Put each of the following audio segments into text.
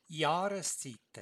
Jahreszeiten.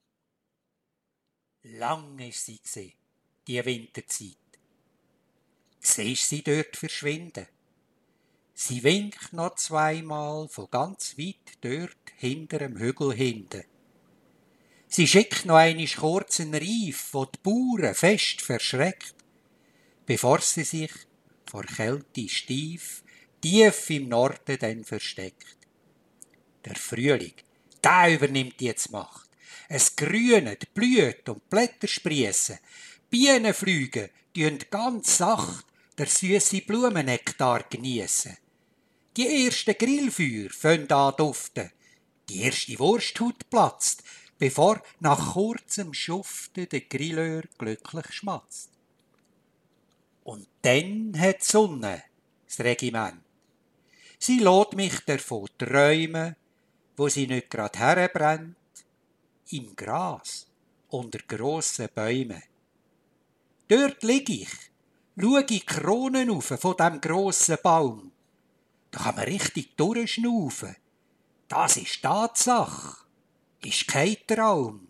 Lang ist sie gsi, die Winterzeit. Siehst sie dort verschwinden? Sie winkt noch zweimal von ganz weit dort hinterem Hügel hinten. Sie schickt noch einmal kurz einen Reif, wo die Bauern fest verschreckt, bevor sie sich vor Kälte steif tief im Norden dann versteckt. Der Frühling, der übernimmt jetzt Macht. Es grünet, blüht und Blätter sprießen. Bienen fliegen, tun ganz sacht der süße Blumennektar geniessen. Die ersten Grillfeuer fangen an duften. Die erste Wursthaut platzt, bevor nach kurzem Schuften der Grilleur glücklich schmatzt. Und dann hat die Sonne das Regiment. Sie lässt mich davon träumen, wo sie nicht grad herbrennt, im Gras, unter grossen Bäumen. Dort lieg ich, schaue die Kronen auf von dem grossen Baum. Da kann man richtig durchschnaufen. Das ist Tatsache, ist kein Traum.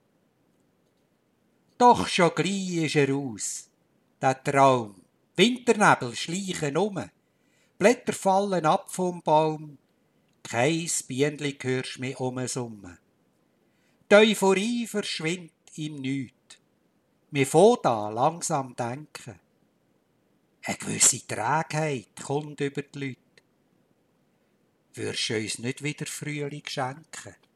Doch schon gleich ist er aus, der Traum. Winternebel schleichen um, Blätter fallen ab vom Baum, kein Bienli hörst mehr summen. Die Euphorie verschwindet im Nichts. Wir fängt an langsam denken. Eine gewisse Trägheit kommt über die Leute. Würdest du uns nicht wieder Frühling schenken?